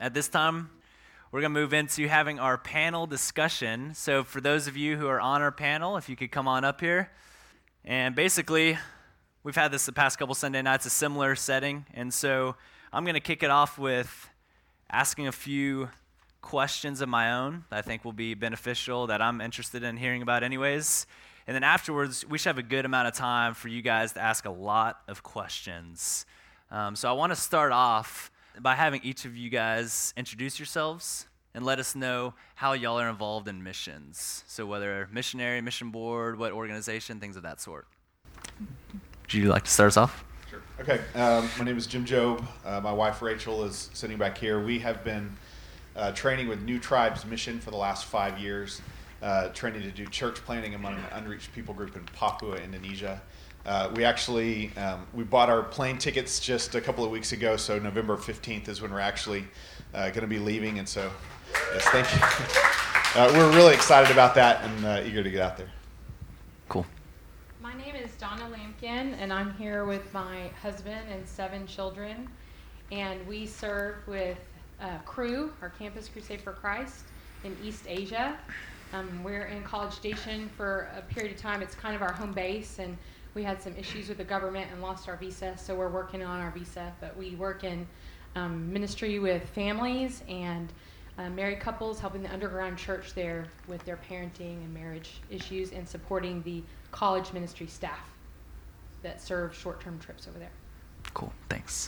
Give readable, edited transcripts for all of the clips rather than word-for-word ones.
At this time, we're going to move into having our panel discussion. So for those of you who are on our panel, if you could come on up here. And basically, we've had this the past couple Sunday nights, a similar setting. And so I'm going to kick it off with asking a few questions of my own that I think will be beneficial, that I'm interested in hearing about anyways. And then afterwards, we should have a good amount of time for you guys to ask a lot of questions. So I want to start off by having each of you guys introduce yourselves and let us know how y'all are involved in missions. So whether missionary, mission board, what organization, things of that sort. Would you like to start us off? Sure. Okay. My name is Jim Job. My wife Rachel is sitting back here. We have been training with New Tribes Mission for the last 5 years, training to do church planting among an unreached people group in Papua, Indonesia. We actually we bought our plane tickets just a couple of weeks ago, so November 15th is when we're actually going to be leaving, and so yes, thank you. We're really excited about that and eager to get out there. Cool. My name is Donna Lampkin, and I'm here with my husband and 7 children, and we serve with Cru, our Campus Crusade for Christ, in East Asia. We're in College Station for a period of time. It's kind of our home base, and we had some issues with the government and lost our visa, so we're working on our visa. But we work in ministry with families and married couples, helping the underground church there with their parenting and marriage issues, and supporting the college ministry staff that serve short-term trips over there. Cool, thanks.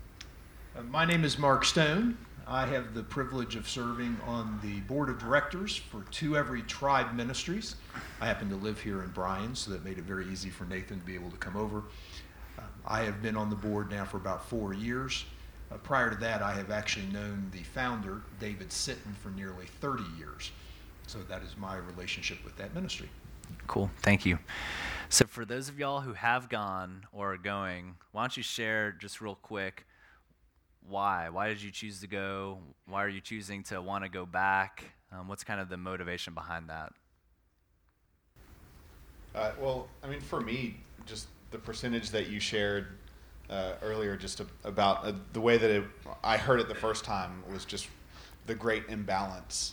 My name is Mark Stone. I have the privilege of serving on the board of directors for To Every Tribe Ministries. I happen to live here in Bryan, so that made it very easy for Nathan to be able to come over. I have been on the board now for about 4 years. Prior to that, I have actually known the founder, David Sitton, for nearly 30 years. So that is my relationship with that ministry. Cool, thank you. So for those of y'all who have gone or are going, why don't you share just real quick, why? Why did you choose to go? Why are you choosing to want to go back? What's kind of the motivation behind that? Well, I mean, for me, just the percentage that you shared earlier, just about the way that I heard it the first time was just the great imbalance.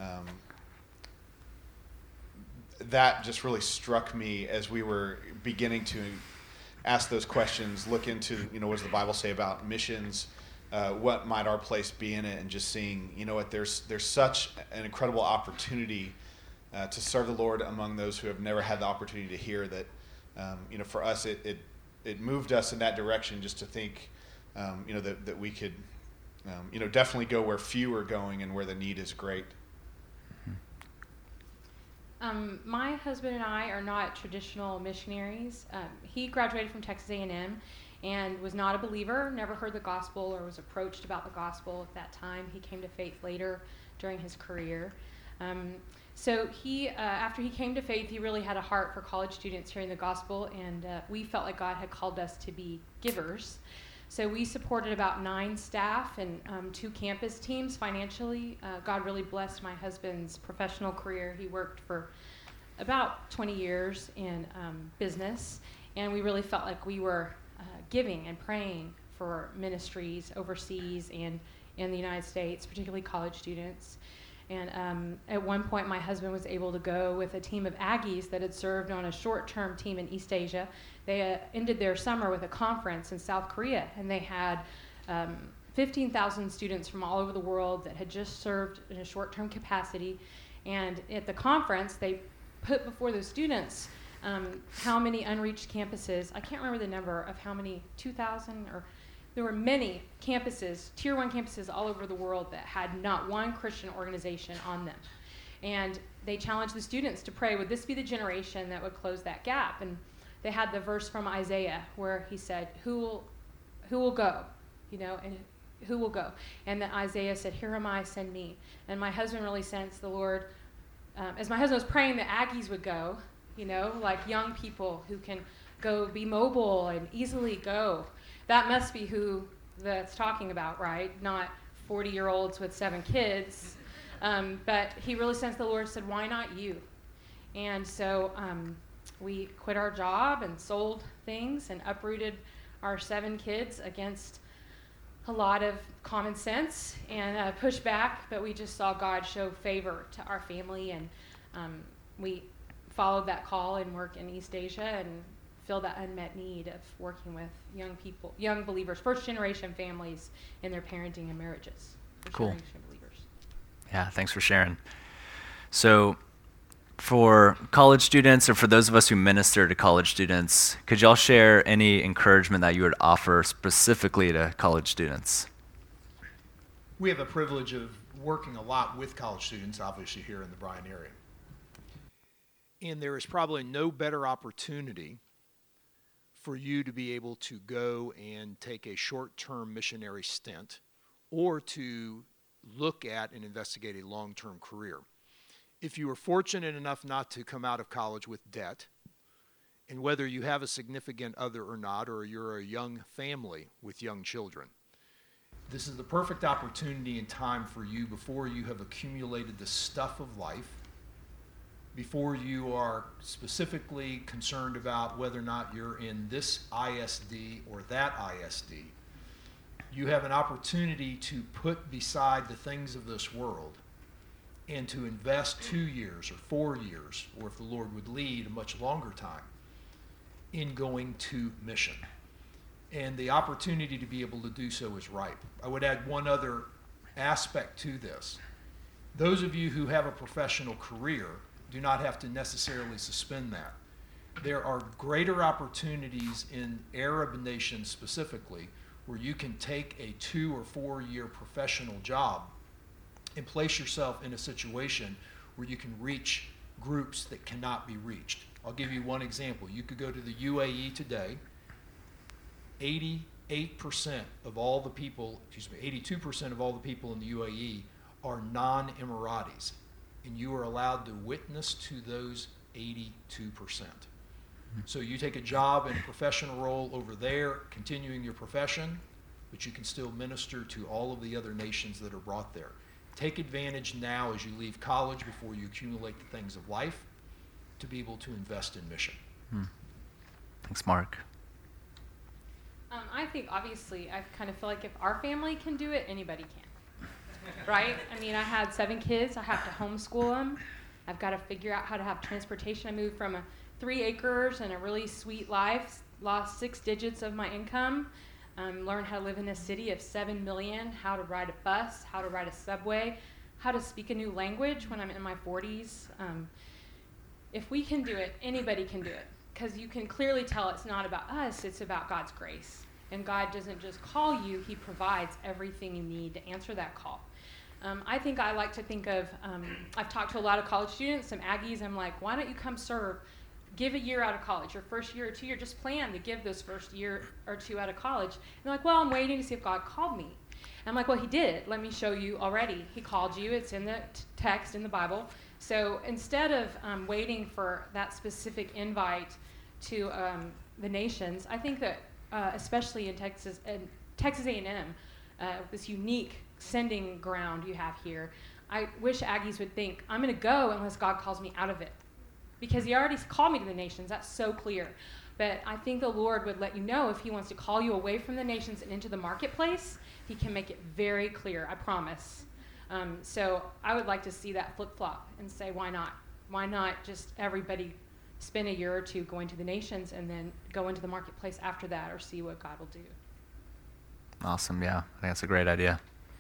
That just really struck me as we were beginning to ask those questions, look into, what does the Bible say about missions? What might our place be in it, and just seeing, what there's such an incredible opportunity to serve the Lord among those who have never had the opportunity to hear that. For us, it moved us in that direction, just to think, that we could, definitely go where few are going and where the need is great. My husband and I are not traditional missionaries. He graduated from Texas A&M and was not a believer, never heard the gospel or was approached about the gospel at that time. He came to faith later during his career. So he, after he came to faith, he really had a heart for college students hearing the gospel, and we felt like God had called us to be givers. So we supported about 9 staff and 2 campus teams financially. God really blessed my husband's professional career. He worked for about 20 years in business, and we really felt like we were giving and praying for ministries overseas and in the United States, particularly college students. And at one point, my husband was able to go with a team of Aggies that had served on a short-term team in East Asia. They ended their summer with a conference in South Korea, and they had 15,000 students from all over the world that had just served in a short-term capacity. And at the conference, they put before those students how many unreached campuses, I can't remember the number of how many, 2,000, or there were many campuses, tier 1 campuses all over the world that had not one Christian organization on them. And they challenged the students to pray, would this be the generation that would close that gap? And they had the verse from Isaiah where he said, who will go? And who will go? And then Isaiah said, here am I, send me. And my husband really sensed the Lord, as my husband was praying that Aggies would go, like young people who can go be mobile and easily go. That must be who that's talking about, right? Not 40-year-olds with 7 kids. But he really sensed the Lord said, why not you? And so we quit our job and sold things and uprooted our 7 kids against a lot of common sense and pushback, but we just saw God show favor to our family, and we followed that call and work in East Asia and fill that unmet need of working with young people, young believers, first-generation families in their parenting and marriages. Cool. First-generation believers. Yeah, thanks for sharing. So for college students, or for those of us who minister to college students, could y'all share any encouragement that you would offer specifically to college students? We have a privilege of working a lot with college students, obviously, here in the Bryan area. And there is probably no better opportunity for you to be able to go and take a short-term missionary stint, or to look at and investigate a long-term career. If you are fortunate enough not to come out of college with debt, and whether you have a significant other or not, or you're a young family with young children, this is the perfect opportunity and time for you, before you have accumulated the stuff of life, before you are specifically concerned about whether or not you're in this ISD or that ISD. You have an opportunity to put beside the things of this world and to invest 2 years or 4 years, or if the Lord would lead, a much longer time, in going to mission. And the opportunity to be able to do so is ripe. I would add one other aspect to this. Those of you who have a professional career do not have to necessarily suspend that. There are greater opportunities in Arab nations specifically, where you can take a 2 or 4 year professional job and place yourself in a situation where you can reach groups that cannot be reached. I'll give you one example. You could go to the UAE today. 82% of all the people in the UAE are non-Emiratis, and you are allowed to witness to those 82%. So you take a job in a professional role over there, continuing your profession, but you can still minister to all of the other nations that are brought there. Take advantage now as you leave college, before you accumulate the things of life, to be able to invest in mission. Thanks, Mark. I think, obviously, I kind of feel like if our family can do it, anybody can. Right? I mean, I had 7 kids. I have to homeschool them. I've got to figure out how to have transportation. I moved from 3 acres and a really sweet life, lost 6 digits of my income, learned how to live in a city of 7 million, how to ride a bus, how to ride a subway, how to speak a new language when I'm in my 40s. If we can do it, anybody can do it, because you can clearly tell it's not about us, it's about God's grace. And God doesn't just call you, he provides everything you need to answer that call. I like to think of, I've talked to a lot of college students, some Aggies. I'm like, why don't you come serve? Give a year out of college, your first year or 2 years, just plan to give this first year or 2 out of college. And they're like, well, I'm waiting to see if God called me. And I'm like, well, he did. Let me show you already. He called you. It's in the text in the Bible. So instead of waiting for that specific invite to the nations, I think that especially in Texas A&M, this unique sending ground you have here, I wish Aggies would think, I'm going to go unless God calls me out of it. Because he already called me to the nations. That's so clear. But I think the Lord would let you know, if he wants to call you away from the nations and into the marketplace, he can make it very clear, I promise. So I would like to see that flip-flop and say, why not? Why not just everybody spend a year or 2 going to the nations and then go into the marketplace after that, or see what God will do? Awesome, yeah. I think that's a great idea.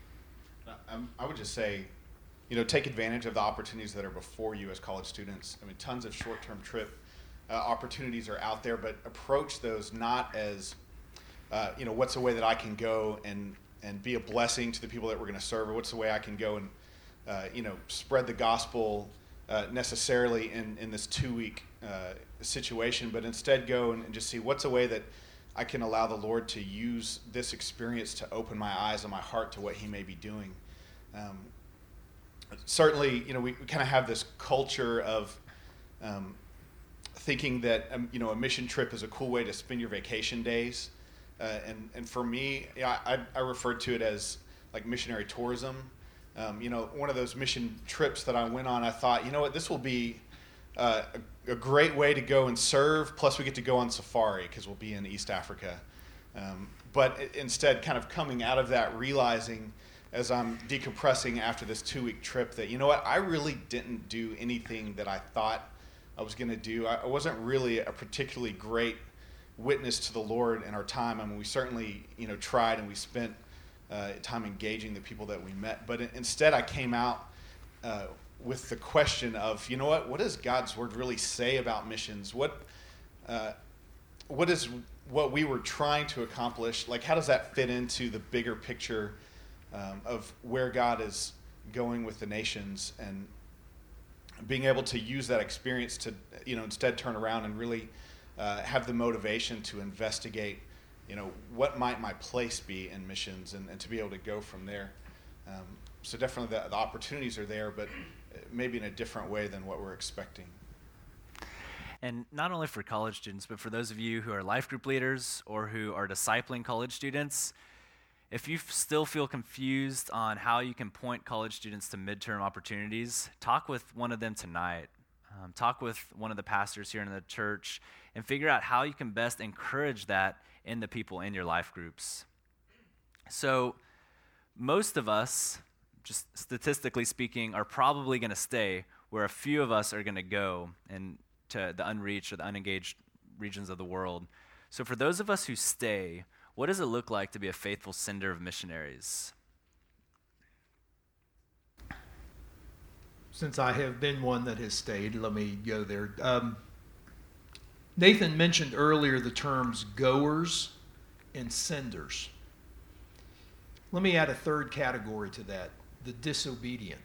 I would just say, take advantage of the opportunities that are before you as college students. I mean, tons of short-term trip opportunities are out there, but approach those not as, what's the way that I can go and be a blessing to the people that we're going to serve, or what's the way I can go and, spread the gospel necessarily in this 2-week situation, but instead go and just see what's a way that I can allow the Lord to use this experience to open my eyes and my heart to what he may be doing. Certainly, we kind of have this culture of thinking that, a mission trip is a cool way to spend your vacation days. And for me, I refer to it as like missionary tourism. One of those mission trips that I went on, I thought, this will be a great way to go and serve. Plus, we get to go on safari because we'll be in East Africa. But instead, kind of coming out of that, realizing as I'm decompressing after this 2-week trip that, you know what, I really didn't do anything that I thought I was going to do. I wasn't really a particularly great witness to the Lord in our time. I mean, we certainly, tried, and we spent time engaging the people that we met. But instead, I came out with the question of, you know what does God's word really say about missions? What is what we were trying to accomplish? Like, how does that fit into the bigger picture of where God is going with the nations, and being able to use that experience to, instead turn around and really have the motivation to investigate, what might my place be in missions, and to be able to go from there. So definitely the opportunities are there, but maybe in a different way than what we're expecting. And not only for college students, but for those of you who are life group leaders or who are discipling college students, if you still feel confused on how you can point college students to midterm opportunities, talk with one of them tonight. Talk with one of the pastors here in the church and figure out how you can best encourage that in the people in your life groups. So most of us, just statistically speaking, are probably going to stay where a few of us are going to go and to the unreached or the unengaged regions of the world. So for those of us who stay, what does it look like to be a faithful sender of missionaries? Since I have been one that has stayed, let me go there. Nathan mentioned earlier the terms goers and senders. Let me add a third category to that, the disobedient.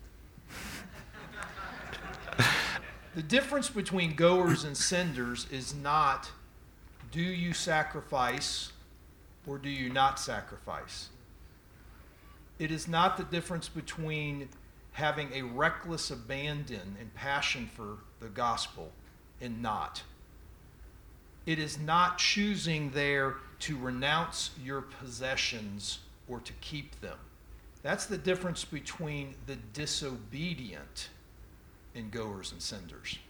The difference between goers and senders is not, do you sacrifice or do you not sacrifice? It is not the difference between having a reckless abandon and passion for the gospel and not. It is not choosing there to renounce your possessions or to keep them. That's the difference between the disobedient and goers and senders.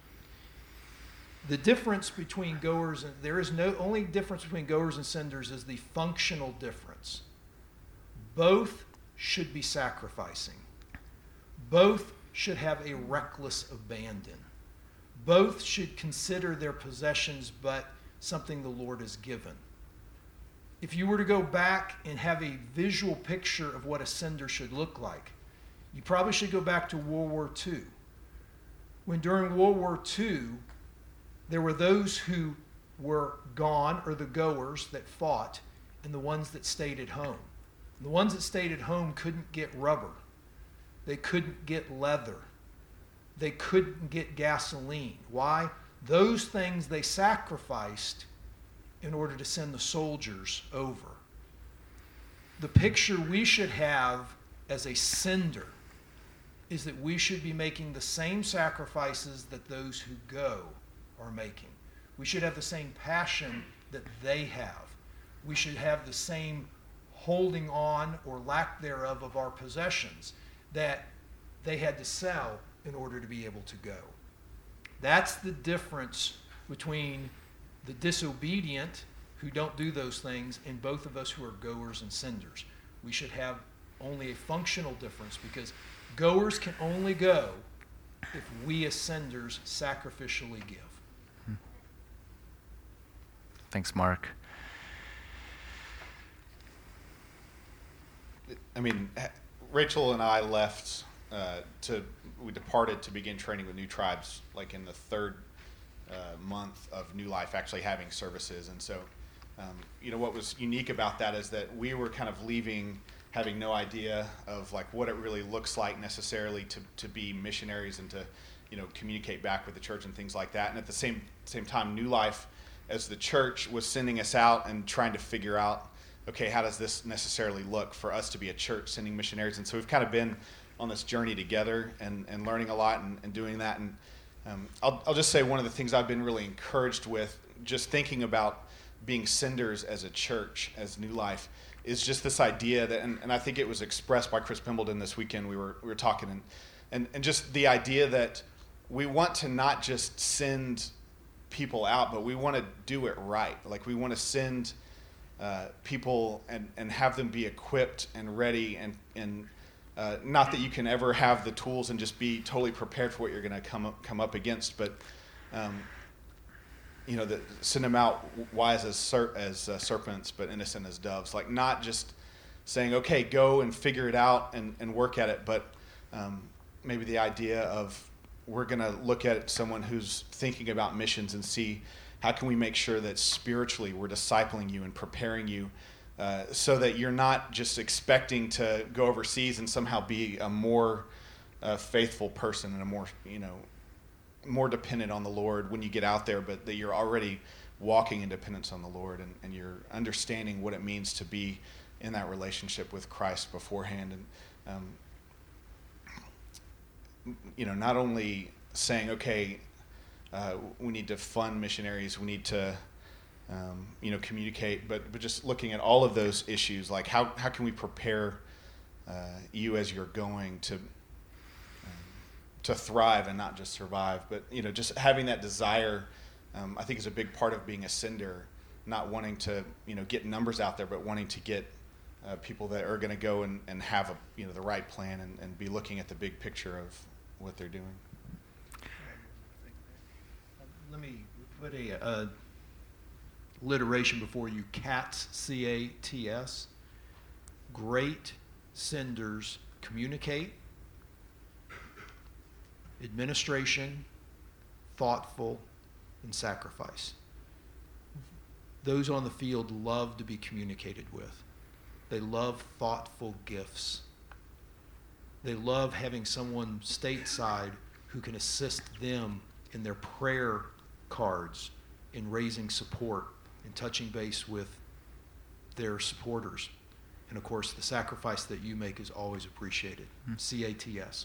The difference between goers and there is no only difference between goers and senders is the functional difference. Both should be sacrificing. Both should have a reckless abandon. Both should consider their possessions but something the Lord has given. If you were to go back and have a visual picture of what a sender should look like, you probably should go back to World War II. When during World War II, there were those who were gone, or the goers that fought, and the ones that stayed at home. And the ones that stayed at home couldn't get rubber. They couldn't get leather. They couldn't get gasoline. Why? Those things they sacrificed in order to send the soldiers over. The picture we should have as a sender is that we should be making the same sacrifices that those who go are making. We should have the same passion that they have. We should have the same holding on or lack thereof of our possessions that they had to sell in order to be able to go. That's the difference between the disobedient who don't do those things and both of us who are goers and senders. We should have only a functional difference because goers can only go if we as senders sacrificially give. Thanks, Mark. I mean, Rachel and I left we departed to begin training with New Tribes like in the third month of New Life actually having services. And so, what was unique about that is that we were kind of leaving having no idea of like what it really looks like necessarily to be missionaries and to, communicate back with the church and things like that. And at the same time, New Life as the church was sending us out and trying to figure out, okay, how does this necessarily look for us to be a church sending missionaries? And so we've kind of been on this journey together and learning a lot and doing that. And I'll just say one of the things I've been really encouraged with, just thinking about being senders as a church, as New Life, is just this idea that, and I think it was expressed by Chris Pimbledon this weekend. We were talking, and just the idea that we want to not just send people out, but we want to do it right. Like we want to send people and have them be equipped and ready, and not that you can ever have the tools and just be totally prepared for what you're going to come up against, but send them out wise as serpents, but innocent as doves. Like, not just saying, okay, go and figure it out and work at it, but maybe the idea of, we're going to look at someone who's thinking about missions and see how can we make sure that spiritually we're discipling you and preparing you so that you're not just expecting to go overseas and somehow be a more faithful person and a more dependent on the Lord when you get out there, but that you're already walking in dependence on the Lord, and you're understanding what it means to be in that relationship with Christ beforehand. And not only saying, okay, we need to fund missionaries, we need to communicate, but just looking at all of those issues, like how can we prepare you as you're going to thrive and not just survive, but just having that desire, I think is a big part of being a sender, not wanting to get numbers out there, but wanting to get people that are going to go and have the right plan and be looking at the big picture of what they're doing. Let me put a alliteration before you. CATS, C-A-T-S. Great senders communicate, administration, thoughtful, and sacrifice. Those on the field love to be communicated with. They love thoughtful gifts. They love having someone stateside who can assist them in their prayer cards, in raising support, in touching base with their supporters. And of course, the sacrifice that you make is always appreciated. CATS.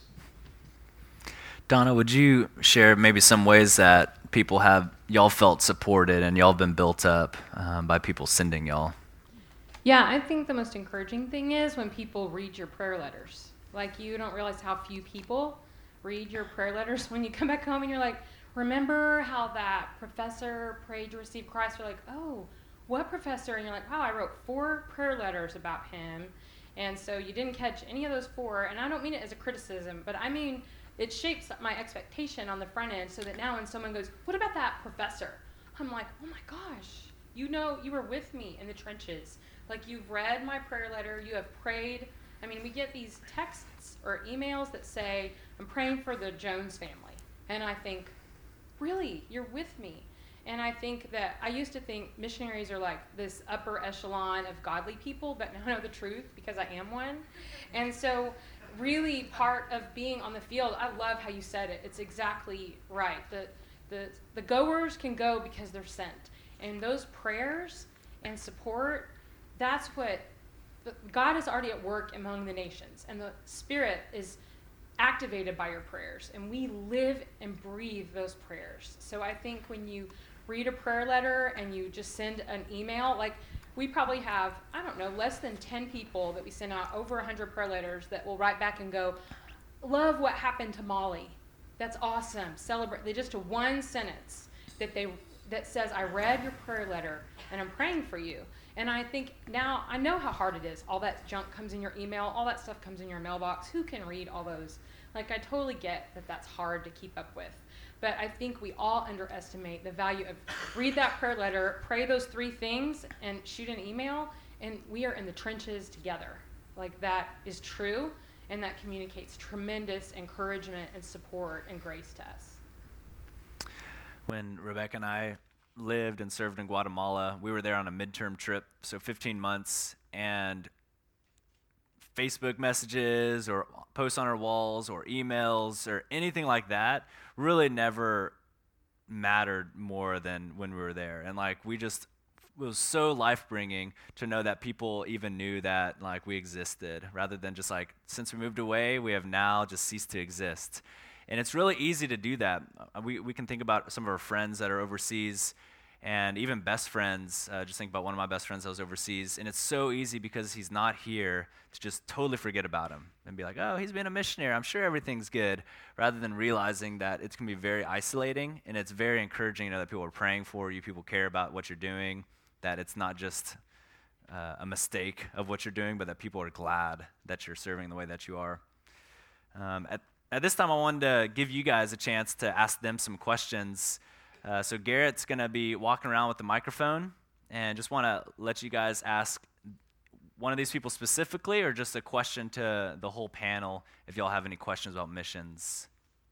Donna, would you share maybe some ways that y'all felt supported and y'all been built up by people sending y'all? Yeah, I think the most encouraging thing is when people read your prayer letters. Like, you don't realize how few people read your prayer letters when you come back home and you're like, remember how that professor prayed to receive Christ? You're like, oh, what professor? And you're like, wow, I wrote 4 prayer letters about him. And so you didn't catch any of those 4. And I don't mean it as a criticism, but I mean it shapes my expectation on the front end so that now when someone goes, what about that professor? I'm like, oh my gosh, you were with me in the trenches. Like, you've read my prayer letter, you have prayed. I mean, we get these texts or emails that say, I'm praying for the Jones family. And I think, really, you're with me. And I think that I used to think missionaries are like this upper echelon of godly people, but now I know the truth because I am one. And so really part of being on the field, I love how you said it. It's exactly right. The goers can go because they're sent. And those prayers and support, that's what God is already at work among the nations. And the Spirit is activated by your prayers. And we live and breathe those prayers. So I think when you read a prayer letter and you just send an email, like we probably have, I don't know, less than 10 people that we send out over 100 prayer letters that will write back and go, love what happened to Molly. That's awesome. Celebrate. They just a one sentence that says, I read your prayer letter and I'm praying for you. And I think now I know how hard it is. All that junk comes in your email. All that stuff comes in your mailbox. Who can read all those? Like, I totally get that that's hard to keep up with. But I think we all underestimate the value of read that prayer letter, pray those 3 things, and shoot an email, and we are in the trenches together. Like, that is true, and that communicates tremendous encouragement and support and grace to us. When Rebecca and I lived and served in Guatemala, we were there on a midterm trip, so 15 months, and Facebook messages or posts on our walls or emails or anything like that really never mattered more than when we were there. And like, it was so life-bringing to know that people even knew that like we existed, rather than just like, since we moved away, we have now just ceased to exist. And it's really easy to do that. We can think about some of our friends that are overseas, and even best friends. Just think about one of my best friends that was overseas, and it's so easy because he's not here to just totally forget about him and be like, oh, he's been a missionary, I'm sure everything's good, rather than realizing that it's going to be very isolating, and it's very encouraging to know that people are praying for you, people care about what you're doing, that it's not just a mistake of what you're doing, but that people are glad that you're serving the way that you are. At this time, I wanted to give you guys a chance to ask them some questions. So Garrett's going to be walking around with the microphone, and just want to let you guys ask one of these people specifically, or just a question to the whole panel if y'all have any questions about missions.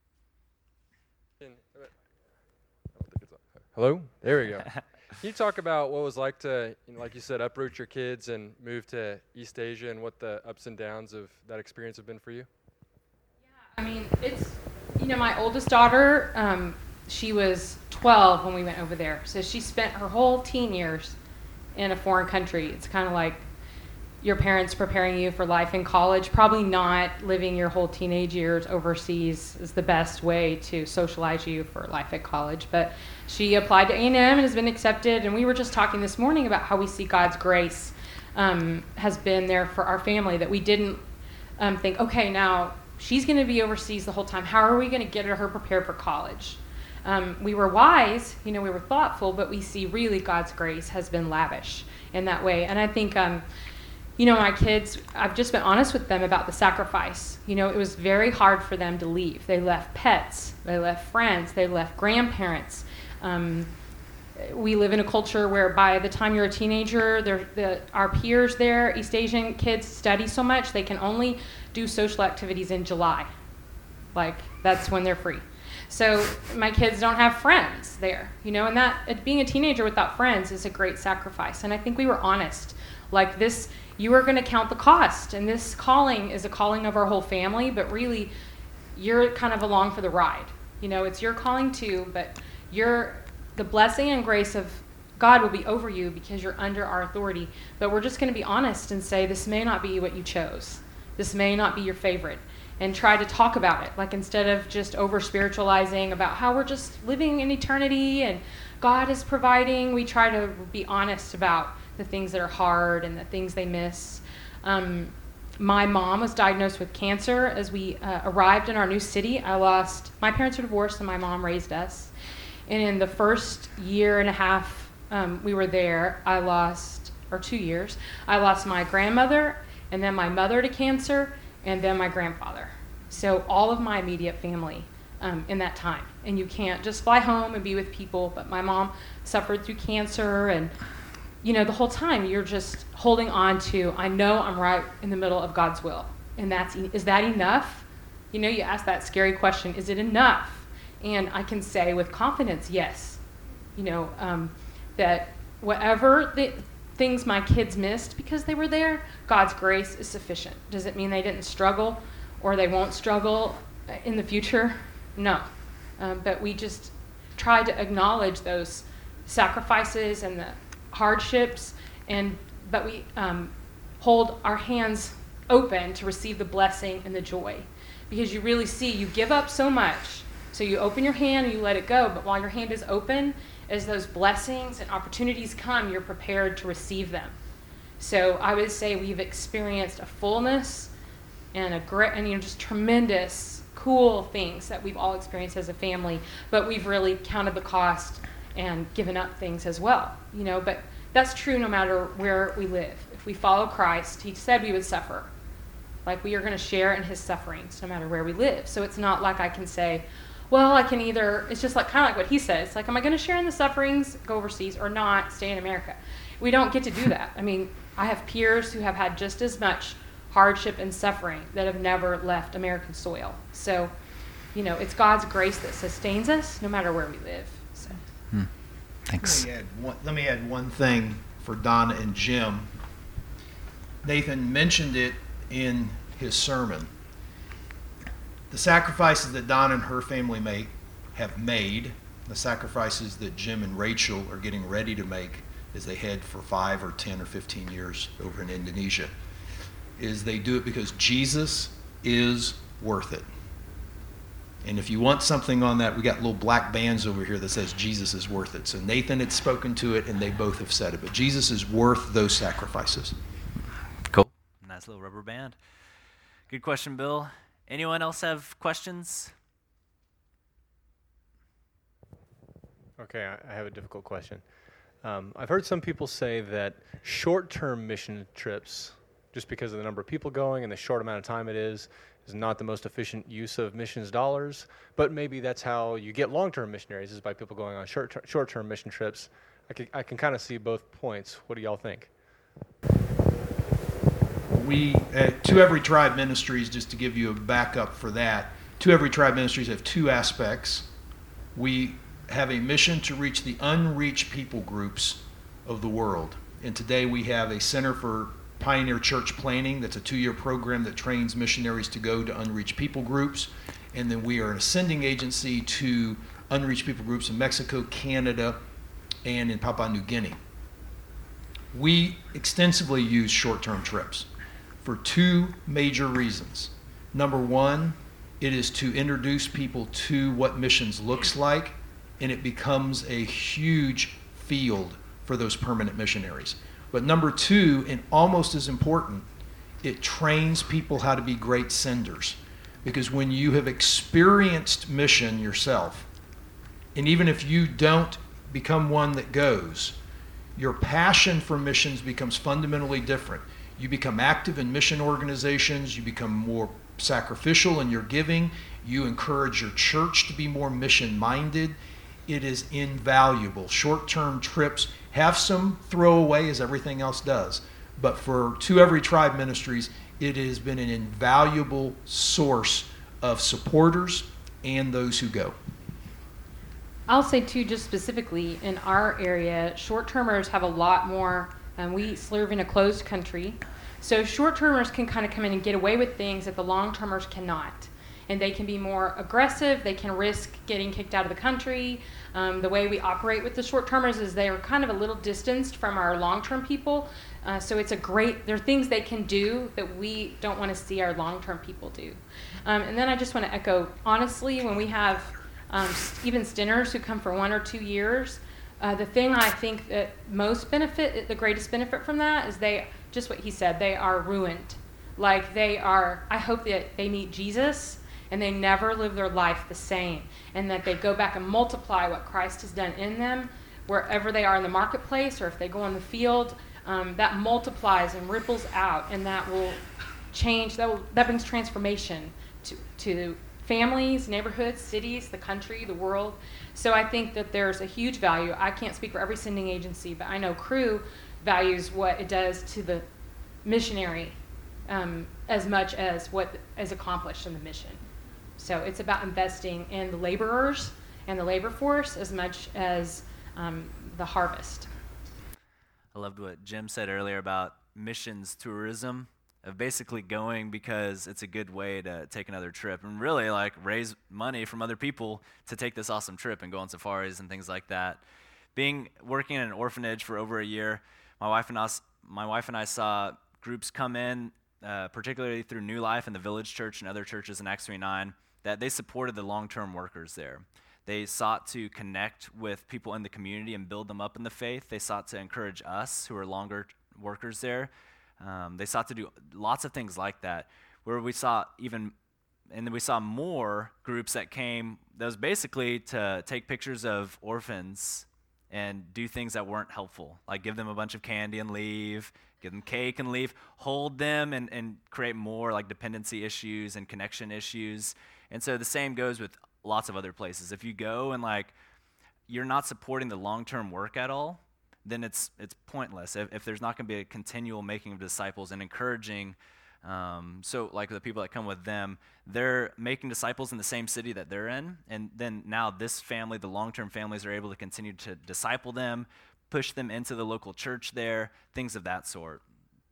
Hello? There we go. Can you talk about what it was like to, like you said, uproot your kids and move to East Asia, and what the ups and downs of that experience have been for you? I mean, it's, my oldest daughter, she was 12 when we went over there. So she spent her whole teen years in a foreign country. It's kind of like your parents preparing you for life in college. Probably not living your whole teenage years overseas is the best way to socialize you for life at college. But she applied to A&M and has been accepted. And we were just talking this morning about how we see God's grace has been there for our family, that we didn't think, okay, now she's going to be overseas the whole time. How are we going to get her prepared for college? We were wise, we were thoughtful, but we see really God's grace has been lavish in that way. And I think, my kids, I've just been honest with them about the sacrifice. It was very hard for them to leave. They left pets, they left friends, they left grandparents. We live in a culture where by the time you're a teenager, our peers there, East Asian kids, study so much, they can only do social activities in July. Like, that's when they're free. So my kids don't have friends there, and that being a teenager without friends is a great sacrifice. And I think we were honest. Like, this, you are going to count the cost, and this calling is a calling of our whole family, but really, you're kind of along for the ride. It's your calling too, but the blessing and grace of God will be over you because you're under our authority. But we're just going to be honest and say, this may not be what you chose. This may not be your favorite. And try to talk about it. Like, instead of just over-spiritualizing about how we're just living in eternity and God is providing, we try to be honest about the things that are hard and the things they miss. My mom was diagnosed with cancer as we arrived in our new city. My parents were divorced and my mom raised us. And in the first year and a half we were there, 2 years, I lost my grandmother, and then my mother to cancer, and then my grandfather. So all of my immediate family in that time. And you can't just fly home and be with people, but my mom suffered through cancer, and the whole time you're just holding on to, I know I'm right in the middle of God's will. And is that enough? You ask that scary question, is it enough? And I can say with confidence, yes. That whatever the things my kids missed because they were there, God's grace is sufficient. Does it mean they didn't struggle or they won't struggle in the future? No. But we just try to acknowledge those sacrifices and the hardships, but we hold our hands open to receive the blessing and the joy. Because you really see, you give up so much, so you open your hand and you let it go, but while your hand is open, as those blessings and opportunities come, you're prepared to receive them. So I would say we've experienced a fullness and just tremendous, cool things that we've all experienced as a family, but we've really counted the cost and given up things as well. But that's true no matter where we live. If we follow Christ, he said we would suffer. Like, we are going to share in his sufferings no matter where we live. So it's not like I can say, well, I can either, it's just like kind of like what he says, like, am I going to share in the sufferings, go overseas, or not, stay in America? We don't get to do that. I mean, I have peers who have had just as much hardship and suffering that have never left American soil. So, it's God's grace that sustains us no matter where we live. So. Thanks. Let me add one thing for Donna and Jim. Nathan mentioned it in his sermon. The sacrifices that Donna and her family have made, the sacrifices that Jim and Rachel are getting ready to make as they head for 5 or 10 or 15 years over in Indonesia, is they do it because Jesus is worth it. And if you want something on that, we got little black bands over here that says Jesus is worth it. So Nathan had spoken to it, and they both have said it. But Jesus is worth those sacrifices. Cool. Nice little rubber band. Good question, Bill. Anyone else have questions? Okay, I have a difficult question. I've heard some people say that short-term mission trips, just because of the number of people going and the short amount of time it is not the most efficient use of missions dollars, but maybe that's how you get long-term missionaries, is by people going on short-term mission trips. I can kind of see both points. What do y'all think? We, at To Every Tribe Ministries, just to give you a backup for that, To Every Tribe Ministries have two aspects. We have a mission to reach the unreached people groups of the world. And today we have a Center for Pioneer Church Planning. That's a 2-year program that trains missionaries to go to unreached people groups. And then we are an ascending agency to unreached people groups in Mexico, Canada, and in Papua New Guinea. We extensively use short-term trips for two major reasons. Number one, it is to introduce people to what missions looks like, and it becomes a huge field for those permanent missionaries. But number two, and almost as important, it trains people how to be great senders. Because when you have experienced mission yourself, and even if you don't become one that goes, your passion for missions becomes fundamentally different. You become active in mission organizations, you become more sacrificial in your giving, you encourage your church to be more mission-minded. It is invaluable. Short-term trips have some throwaway, as everything else does, but for To Every Tribe Ministries, it has been an invaluable source of supporters and those who go. I'll say too, just specifically in our area, short-termers have a lot more, and we serve in a closed country, so short-termers can kind of come in and get away with things that the long-termers cannot. And they can be more aggressive, they can risk getting kicked out of the country. The way we operate with the short-termers is they are kind of a little distanced from our long-term people. So it's there are things they can do that we don't want to see our long-term people do. And then I just want to echo, honestly, when we have even stinners who come for 1 or 2 years, the thing I think that the greatest benefit from that is just what he said, they are ruined. I hope that they meet Jesus and they never live their life the same, and that they go back and multiply what Christ has done in them wherever they are in the marketplace, or if they go in the field, that multiplies and ripples out, and that will change, that brings transformation to families, neighborhoods, cities, the country, the world. So I think that there's a huge value. I can't speak for every sending agency, but I know Cru values what it does to the missionary as much as what is accomplished in the mission. So it's about investing in the laborers and the labor force as much as the harvest. I loved what Jim said earlier about missions tourism, of basically going because it's a good way to take another trip and really raise money from other people to take this awesome trip and go on safaris and things like that. Working in an orphanage for over a year, my wife and I saw groups come in, particularly through New Life and the Village Church and other churches in Acts 29, that they supported the long-term workers there. They sought to connect with people in the community and build them up in the faith. They sought to encourage us, who are longer workers there. They sought to do lots of things like that, where we saw more groups that came that was basically to take pictures of orphans and do things that weren't helpful, like give them a bunch of candy and leave, give them cake and leave, hold them and create more dependency issues and connection issues. And so the same goes with lots of other places. If you go and you're not supporting the long-term work at all, then it's pointless. If there's not going to be a continual making of disciples and encouraging, the people that come with them, they're making disciples in the same city that they're in, and then now this family, the long-term families, are able to continue to disciple them, push them into the local church there, things of that sort.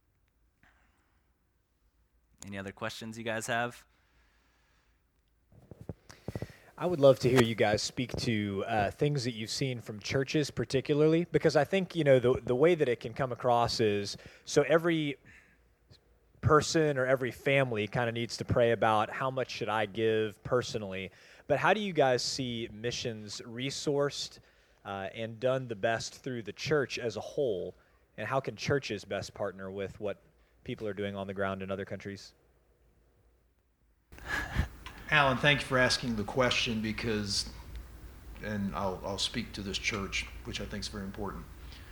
Any other questions you guys have? I would love to hear you guys speak to things that you've seen from churches particularly, because I think, the way that it can come across is, so every person or every family kind of needs to pray about how much should I give personally, but how do you guys see missions resourced and done the best through the church as a whole, and how can churches best partner with what people are doing on the ground in other countries? Alan, thank you for asking the question, because, and I'll speak to this church, which I think is very important.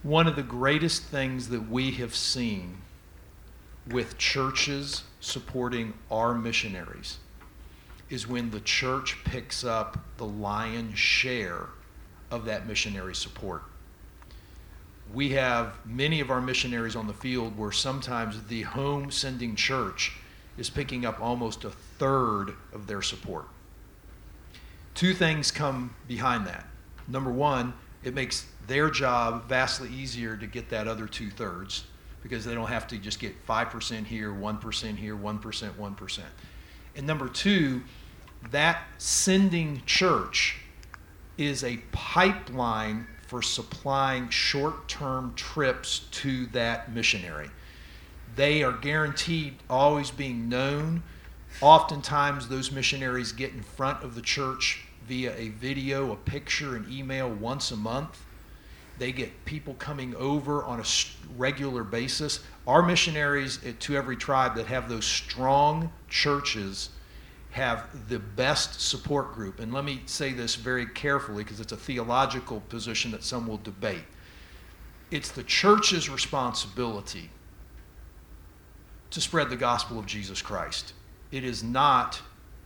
One of the greatest things that we have seen with churches supporting our missionaries is when the church picks up the lion's share of that missionary support. We have many of our missionaries on the field where sometimes the home sending church is picking up almost a third of their support. Two things come behind that. Number one, it makes their job vastly easier to get that other 2/3 because they don't have to just get 5% here, 1% here, 1%, 1%. And number two, that sending church is a pipeline for supplying short-term trips to that missionary. They are guaranteed always being known. Oftentimes those missionaries get in front of the church via a video, a picture, an email once a month. They get people coming over on a regular basis. Our missionaries at To Every Tribe that have those strong churches have the best support group. And let me say this very carefully because it's a theological position that some will debate. It's the church's responsibility to spread the gospel of Jesus Christ. It is not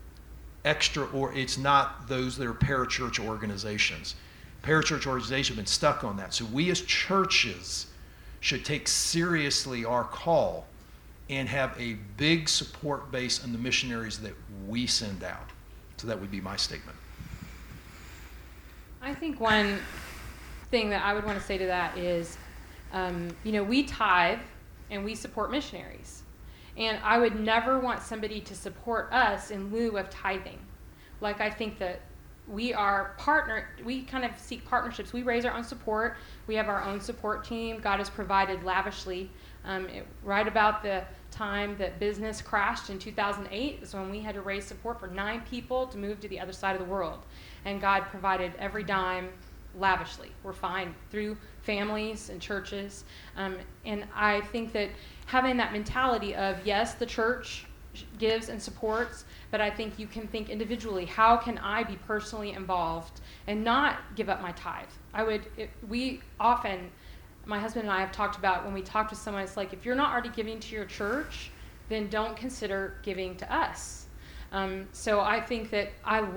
it's not those that are parachurch organizations. Parachurch organizations have been stuck on that. So we as churches should take seriously our call and have a big support base in the missionaries that we send out. So that would be my statement. I think one thing that I would want to say to that is, we tithe and we support missionaries. And I would never want somebody to support us in lieu of tithing. Like, I think that we kind of seek partnerships. We raise our own support. We have our own support team. God has provided lavishly. Right about the time that business crashed in 2008 is when we had to raise support for 9 people to move to the other side of the world. And God provided every dime lavishly. We're fine through families and churches. And I think that having that mentality of, yes, the church gives and supports, but I think you can think individually, how can I be personally involved and not give up my tithe? My husband and I have talked about when we talk to someone, it's like, if you're not already giving to your church, then don't consider giving to us. So I think that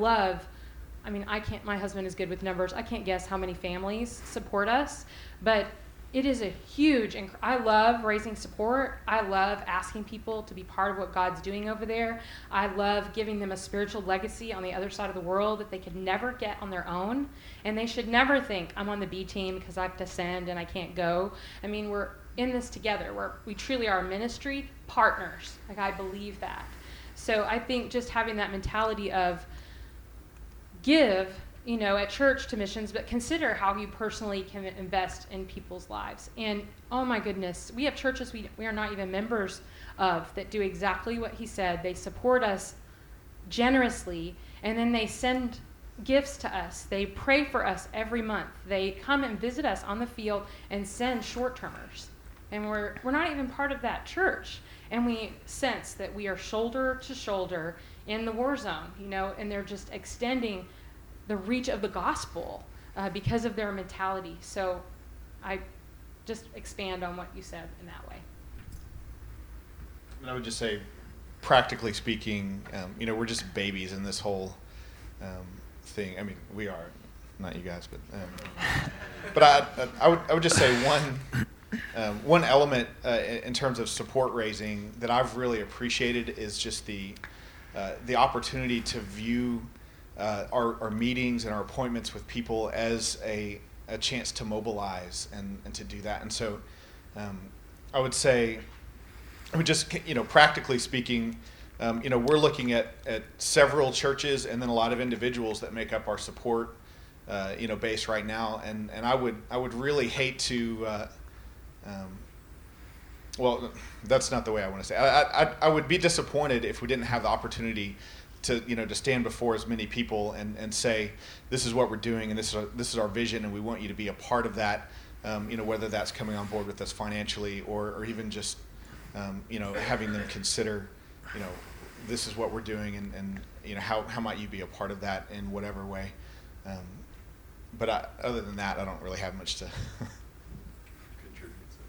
my husband is good with numbers. I can't guess how many families support us, but it is a huge, I love raising support. I love asking people to be part of what God's doing over there. I love giving them a spiritual legacy on the other side of the world that they could never get on their own. And they should never think, I'm on the B team because I have to send and I can't go. I mean, we're in this together. We truly are ministry partners. Like, I believe that. So I think just having that mentality of give, at church to missions, but consider how you personally can invest in people's lives. And oh my goodness, we have churches we are not even members of that do exactly what he said. They support us generously, and then they send gifts to us. They pray for us every month. They come and visit us on the field and send short-termers. And we're not even part of that church. And we sense that we are shoulder to shoulder in the war zone, and they're just extending the reach of the gospel because of their mentality. So I just expand on what you said in that way. And I would just say, practically speaking, we're just babies in this whole thing. I mean, we are, not you guys, but I would just say one element in terms of support raising that I've really appreciated is just the opportunity to view our meetings and our appointments with people as a chance to mobilize and to do that. And so I would say, just practically speaking, we're looking at several churches and then a lot of individuals that make up our support base right now. And I would really hate to well, that's not the way I want to say it. I would be disappointed if we didn't have the opportunity to stand before as many people and say, this is what we're doing and this is our vision and we want you to be a part of that, whether that's coming on board with us financially or even just having them consider, this is what we're doing and how might you be a part of that in whatever way. But other than that, I don't really have much to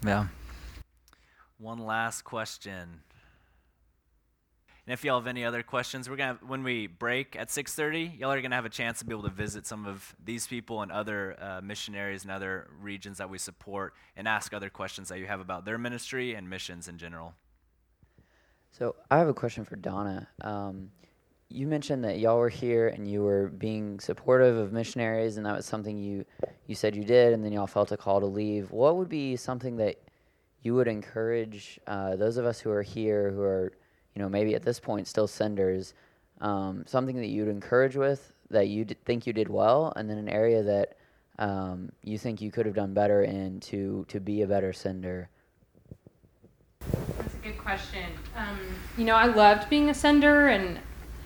Yeah. One last question. And if y'all have any other questions, we're gonna when we break at 6:30, y'all are gonna have a chance to be able to visit some of these people and other missionaries and other regions that we support, and ask other questions that you have about their ministry and missions in general. So I have a question for Donna. You mentioned that y'all were here and you were being supportive of missionaries, and that was something you said you did, and then y'all felt a call to leave. What would be something that you would encourage those of us who are here, who are, maybe at this point still senders, something that you'd encourage with, that you think you did well, and then an area that you think you could have done better in to be a better sender? That's a good question. I loved being a sender, and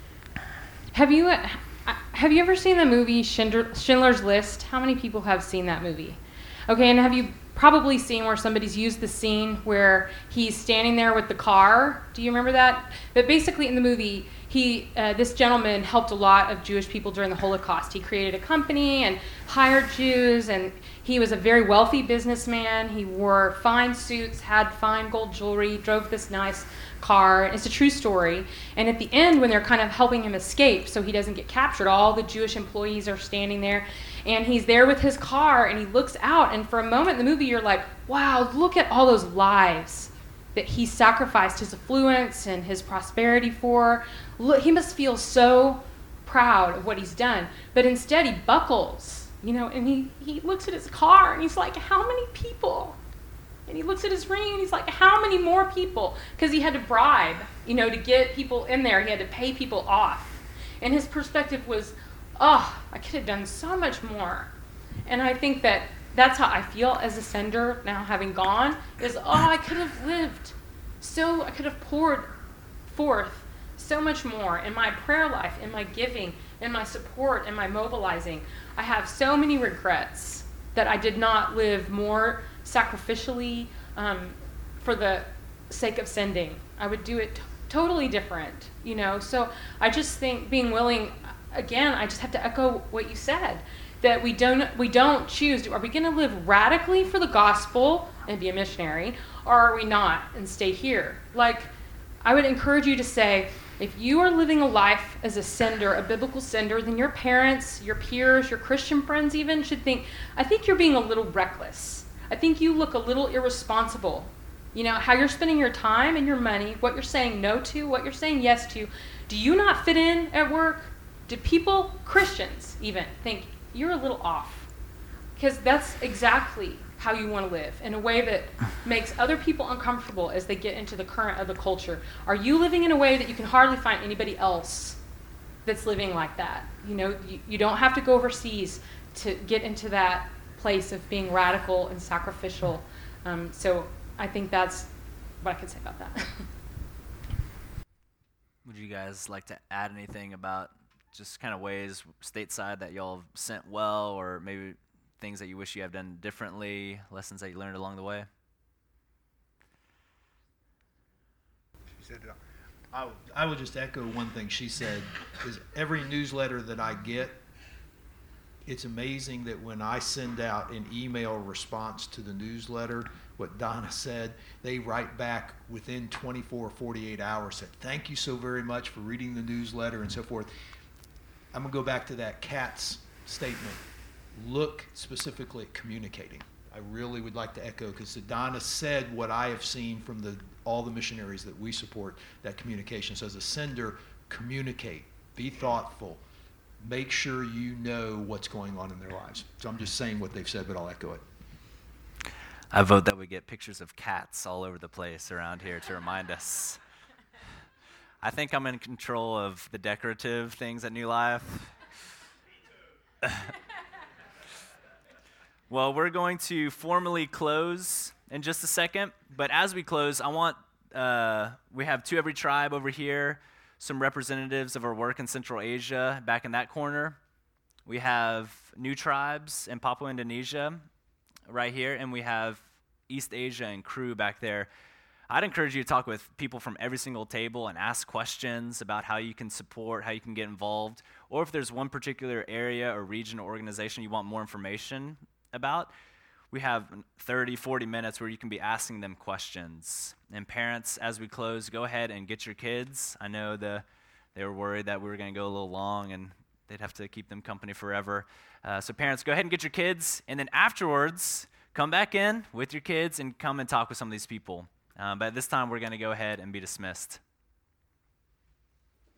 have you ever seen the movie Schindler's List? How many people have seen that movie? Okay, and have you probably seen where somebody's used the scene where he's standing there with the car? Do you remember that? But basically in the movie, this gentleman helped a lot of Jewish people during the Holocaust. He created a company and hired Jews, and he was a very wealthy businessman. He wore fine suits, had fine gold jewelry, drove this nice car. It's a true story. And at the end, when they're kind of helping him escape so he doesn't get captured, all the Jewish employees are standing there, and he's there with his car, and he looks out, and for a moment in the movie, you're like, wow, look at all those lives that he sacrificed his affluence and his prosperity for. Look, he must feel so proud of what he's done. But instead, he buckles, and he looks at his car, and he's like, how many people? And he looks at his ring, and he's like, how many more people? Because he had to bribe, to get people in there. He had to pay people off. And his perspective was, I could have done so much more. And I think that's how I feel as a sender now, having gone, is, I could have lived. I could have poured forth so much more in my prayer life, in my giving, in my support, in my mobilizing. I have so many regrets that I did not live more sacrificially for the sake of sending. I would do it totally different, So I just think being willing, again, I just have to echo what you said, that we don't choose. Are we going to live radically for the gospel and be a missionary, or are we not and stay here? Like, I would encourage you to say, if you are living a life as a sender, a biblical sender, then your parents, your peers, your Christian friends even should think, I think you're being a little reckless. I think you look a little irresponsible. How you're spending your time and your money, what you're saying no to, what you're saying yes to. Do you not fit in at work? Do people, Christians even, think you're a little off? Because that's exactly how you want to live, in a way that makes other people uncomfortable as they get into the current of the culture. Are you living in a way that you can hardly find anybody else that's living like that? You don't have to go overseas to get into that place of being radical and sacrificial. So I think that's what I could say about that. Would you guys like to add anything about just kind of ways stateside that y'all have sent well, or maybe things that you wish you have done differently, lessons that you learned along the way? She said, I would just echo one thing she said, is every newsletter that I get, it's amazing that when I send out an email response to the newsletter, what Donna said, they write back within 24 or 48 hours, said, thank you so very much for reading the newsletter and so forth. I'm going to go back to that Katz statement. Look specifically at communicating. I really would like to echo, because Donna said what I have seen from all the missionaries that we support, that communication. So as a sender, communicate, be thoughtful, make sure you know what's going on in their lives. So I'm just saying what they've said, but I'll echo it. I vote that we get pictures of cats all over the place around here to remind us. I think I'm in control of the decorative things at New Life. Well, we're going to formally close in just a second, but as we close, we have Two Every Tribe over here, some representatives of our work in Central Asia back in that corner. We have New Tribes in Papua Indonesia right here, and we have East Asia and crew back there. I'd encourage you to talk with people from every single table and ask questions about how you can support, how you can get involved, or if there's one particular area or region or organization you want more information about. we have 30, 40 minutes where you can be asking them questions. And parents, as we close, go ahead and get your kids. I know they were worried that we were going to go a little long and they'd have to keep them company forever. So parents, go ahead and get your kids. And then afterwards, come back in with your kids and come and talk with some of these people. But at this time, we're going to go ahead and be dismissed.